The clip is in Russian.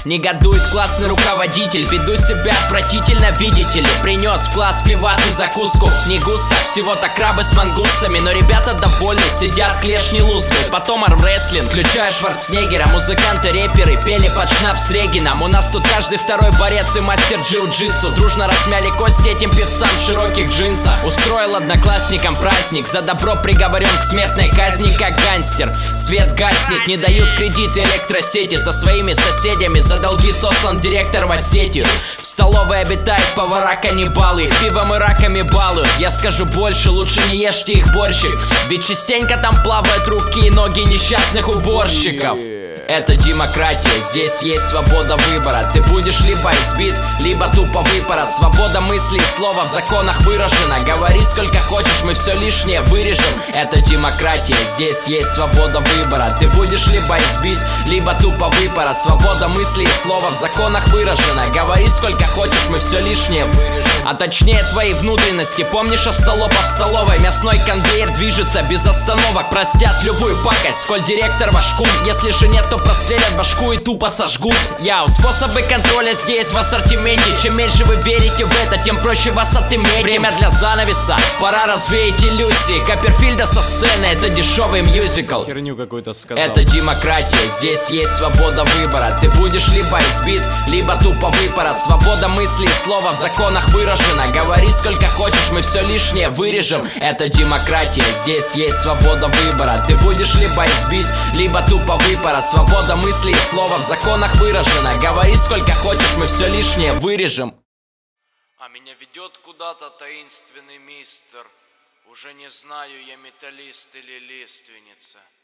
Негодует классный руководитель, веду себя отвратительно, видите ли. Принес в класс пивас и закуску. Не густо, всего-то крабы с мангустами, но ребята довольны, сидят клешни лузгают. Потом армрестлинг, включая Шварценеггера. Музыканты, рэперы пели под шнапс с Регином. У нас тут каждый второй борец и мастер джиу-джитсу. Дружно размяли кости этим певцам в широких джинсах. Устроил одноклассникам праздник, за добро приговорен к смертной казни, как гангстер. Свет гаснет, не дают кредиты электросети. Со своими соседями за долги сослан директор в Осетию. В столовой обитают повара-каннибалы, их пивом и раками балуют. Я скажу больше, лучше не ешьте их борщик, ведь частенько там плавают руки и ноги несчастных уборщиков. Это демократия, здесь есть свобода выбора. Ты будешь либо избит, либо тупо выпорот. Свобода мысли и слова в законах выражена. Говори сколько хочешь, мы все лишнее вырежем. Это демократия, здесь есть свобода выбора. Ты будешь либо избит, либо тупо выпорот. Свобода мысли и слова в законах выражена. Говори сколько хочешь, мы все лишнее вырежем. А точнее твои внутренности. Помнишь остолопа в столовой? Мясной конвейер движется без остановок. Простят любую пакость, коль директор ваш кум. Если же нет, то прострелят башку и тупо сожгут. Способы контроля здесь в ассортименте. Чем меньше вы верите в это, тем проще вас отыметь. Время для занавеса, пора развеять иллюзии. Копперфильда со сцены, это дешевый мюзикл. Херню какую-то сказал. Это демократия, здесь есть свобода выбора. Ты будешь либо избит, либо тупо выпорот. Свобода мысли и слова в законах выражена. Говори сколько хочешь, мы все лишнее вырежем. Это демократия, здесь есть свобода выбора. Ты будешь либо избит, либо тупо выпорот. Свобода мысли и слова в законах выражена. Говори сколько хочешь, мы все лишнее вырежем. А меня ведет куда-то таинственный мистер. Уже не знаю, я металлист или лиственница.